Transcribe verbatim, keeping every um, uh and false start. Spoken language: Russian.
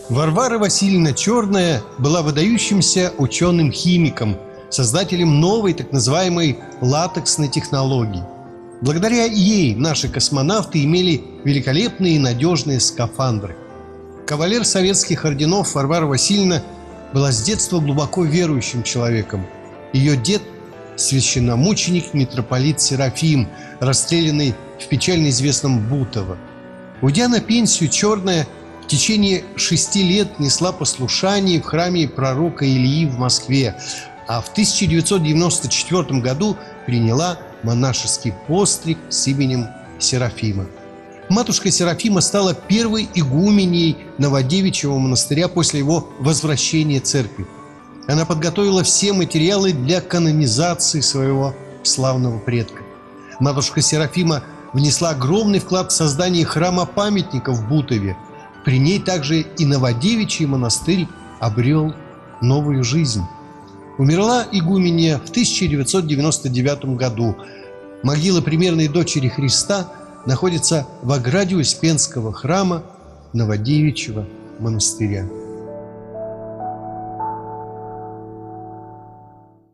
Варвара Васильевна Черная была выдающимся ученым-химиком, создателем новой так называемой латексной технологии. Благодаря ей наши космонавты имели великолепные и надежные скафандры. Кавалер советских орденов Варвара Васильевна была с детства глубоко верующим человеком. Ее дед – священномученик митрополит Серафим, расстрелянный в печально известном Бутово. Уйдя на пенсию, Черная в течение шести лет несла послушание в храме пророка Ильи в Москве, а в тысяча девятьсот девяносто четвёртом году приняла монашеский постриг с именем Серафима. Матушка Серафима стала первой игуменей Новодевичьего монастыря после его возвращения в церковь. Она подготовила все материалы для канонизации своего славного предка. Матушка Серафима внесла огромный вклад в создание храма-памятника в Бутове. При ней также и Новодевичий монастырь обрел новую жизнь. Умерла игуменья в тысяча девятьсот девяносто девятом году. Могила примерной дочери Христа находится в ограде Успенского храма Новодевичьего монастыря.